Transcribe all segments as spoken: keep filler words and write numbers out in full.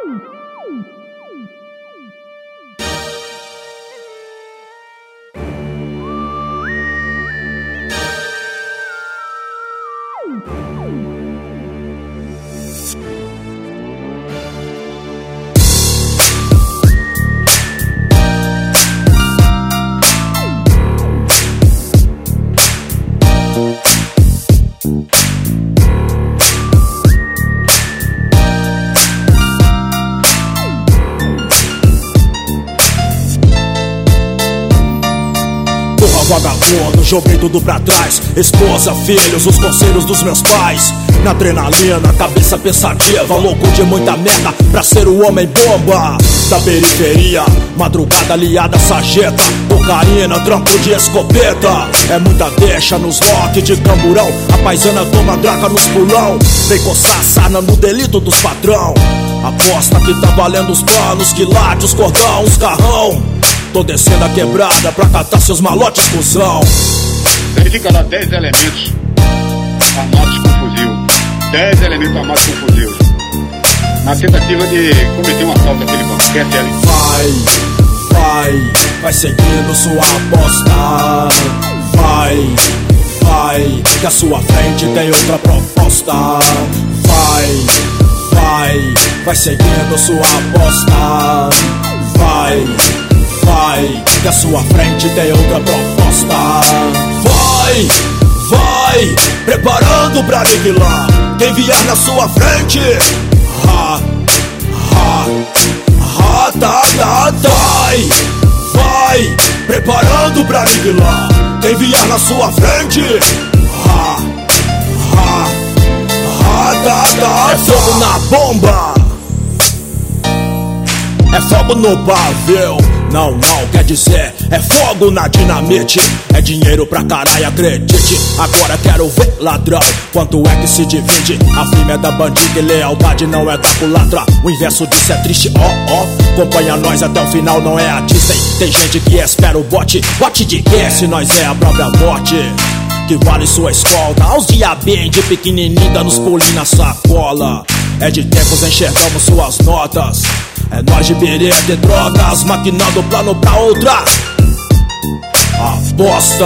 Vagabundo, joguei tudo pra trás. Esposa, filhos, os conselhos dos meus pais. Na adrenalina, cabeça pensativa, louco de muita merda pra ser o homem bomba da periferia. Madrugada aliada, sarjeta, cocaína, trampo de escopeta. É muita deixa nos rock de camburão. A paisana toma draga nos pulão. Vem coçar a sarna no delito dos patrão. Aposta que tá valendo os planos, quilates, cordão, os carrão. Tô descendo a quebrada pra catar seus malotes, cuzão. Verifica lá dez elementos armados com fuzil. dez elementos armados com fuzil. Na tentativa de cometer um assalto àquele banco. Quer ser ali? Vai, vai, vai seguindo sua aposta. Vai, vai, que à sua frente tem outra proposta. Vai, vai, vai seguindo sua aposta. Vai, vai, que à sua frente tem outra proposta. Vai, vai, preparando pra aniquilar quem vier na sua frente. Ha, ha, ha, tá, tá, tá. Vai, vai, preparando pra aniquilar quem vier na sua frente. Ha, ha, ha, tá, tá. É fogo na bomba, é fogo no pavio. Não, não, quer dizer, é fogo na dinamite. É dinheiro pra caralho, acredite. Agora quero ver, ladrão, quanto é que se divide. A firma é da bandida e lealdade não é da culatra. O inverso disso é triste, ó, oh, ó oh. Acompanha nós até o final, não é a Disney. Tem gente que espera o bote. Bote de quê se nós é a própria morte? Que vale sua escolta. Aos dia bem de pequenininho dando os pulinhos na sacola. É de tempos enxergamos suas notas. É nós de bereta e drogas, maquinando plano pra outra aposta.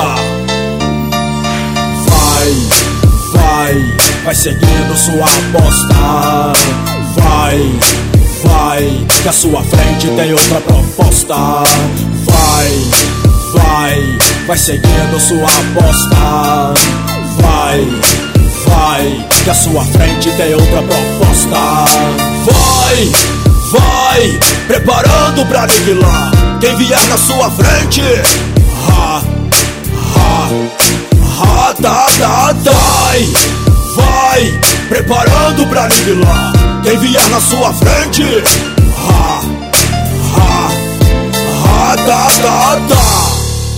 Vai, vai, vai seguindo sua aposta. Vai, vai, que à sua frente tem outra proposta. Vai, vai, vai seguindo sua aposta. Vai, vai, que à sua frente tem outra proposta. Vai, vai, preparando pra aniquilar quem vier na sua frente. Ha, ha, ha, tá, tá, tá. Vai, vai, preparando pra aniquilar quem vier na sua frente. Ha, ha, ha, tá, tá, tá.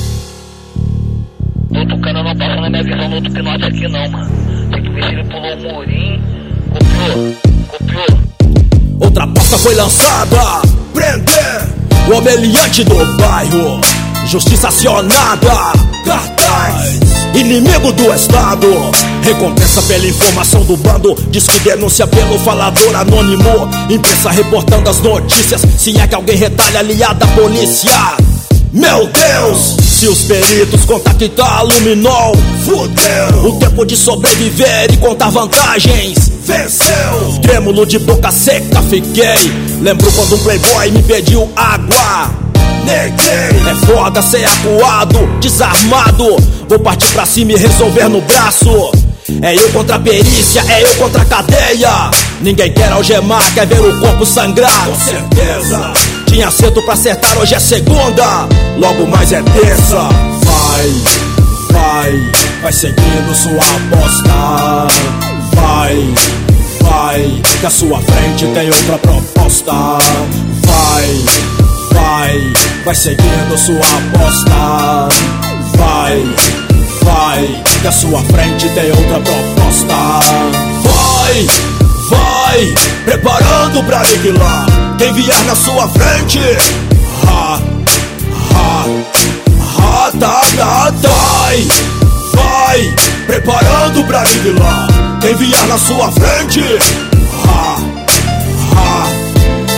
Outro cara não passa na minha visão no outro pinote aqui não, mano. Tem que ver se ele pulou o murinho. Copiou, copiou. Outra aposta foi lançada. Prender o humilhante do bairro. Justiça acionada. Cartaz, inimigo do Estado. Recompensa pela informação do bando. Diz que denúncia pelo falador anônimo. Imprensa reportando as notícias. Se é que alguém retalha aliada à polícia. Meu Deus, se os peritos contactar Luminol, fudeu. O tempo de sobreviver e contar vantagens venceu. Trêmulo de boca seca fiquei. Lembro quando um playboy me pediu água. Neguei. É foda ser acuado, desarmado. Vou partir pra cima e resolver no braço. É eu contra a perícia, é eu contra a cadeia. Ninguém quer algemar, quer ver o corpo sangrar. Com certeza. Tinha acerto pra acertar, hoje é segunda. Logo mais é terça. Vai, vai, vai seguindo sua aposta. Vai, vai, que à sua frente tem outra proposta. Vai, vai, vai seguindo sua aposta. Vai, vai, que à sua frente tem outra proposta. Vai, vai, preparando pra aniquilar quem vier na sua frente. Ha, ha, ha, tá, tá, tá. Vai, vai, preparando pra aniquilar quem vier na sua frente. Ha, ha,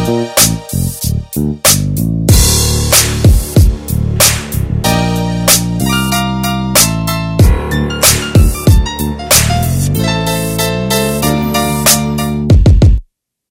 Tchau.